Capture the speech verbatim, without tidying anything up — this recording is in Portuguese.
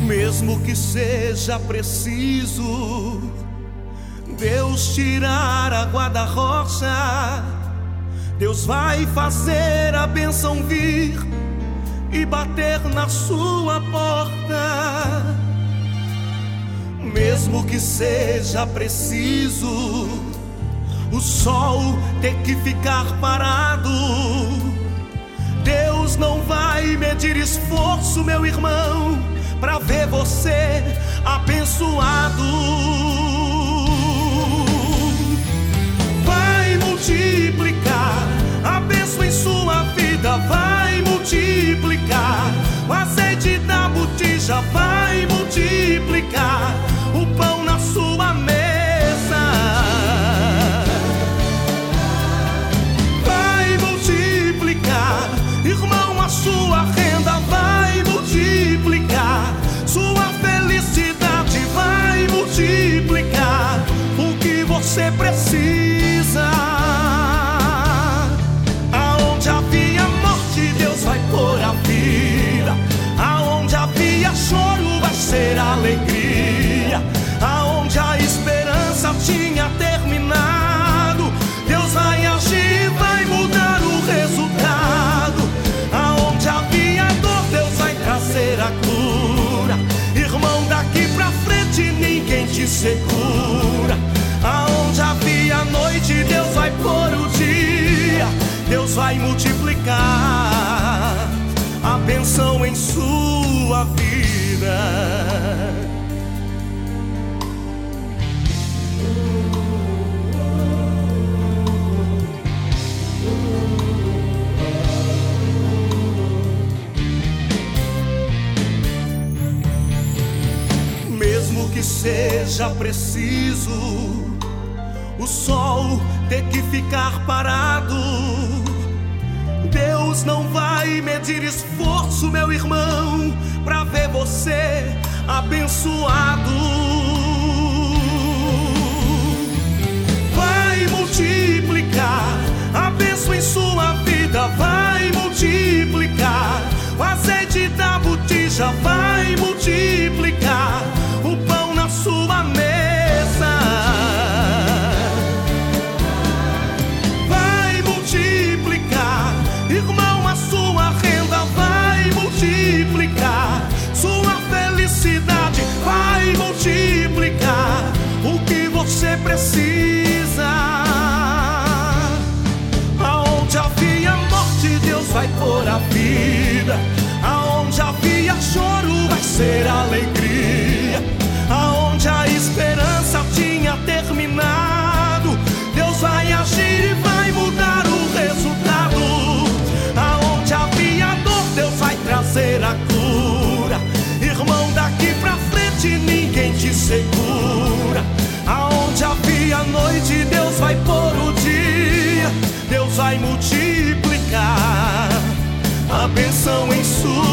Mesmo que seja preciso Deus tirar a água da rocha, Deus vai fazer a bênção vir e bater na sua porta. Mesmo que seja preciso o sol ter que ficar parado, Deus não vai medir esforço, meu irmão, pra ver você abençoado. Vai multiplicar a bênção em sua vida, vai multiplicar o azeite da botija, vai multiplicar o pão na sua mesa, vai multiplicar, irmão, a sua renda, vai multiplicar sua felicidade, vai multiplicar o que você precisa. Aonde havia morte, Deus vai pôr a vida. Aonde havia choro, vai ser alegria. Aonde a esperança tinha terminado, Deus vai agir, vai mudar o resultado. Aonde havia dor, Deus vai trazer a cura. Irmão, daqui pra frente ninguém te segura. Aonde havia noite, Deus vai pôr o dia. Deus vai multiplicar a bênção em sua vida. Mesmo que seja preciso o sol ter que ficar parado, Deus não vai medir esforço, meu irmão, pra ver você abençoado. Vai multiplicar a bênção em sua vida, vai multiplicar o azeite da botija, vai multiplicar o pão na sua mesa, vai multiplicar, irmão, a sua renda, vai multiplicar sua felicidade, vai multiplicar o que você precisa. Aonde havia morte, Deus vai pôr a vida. Aonde havia choro, vai ser alegria. Aonde a esperança tinha terminado, Deus vai agir e vai mudar o resultado. Aonde havia dor, Deus vai trazer a cura. Irmão, daqui pra frente ninguém te segura. Aonde havia noite, Deus vai pôr o dia. Deus vai multiplicar a bênção em sua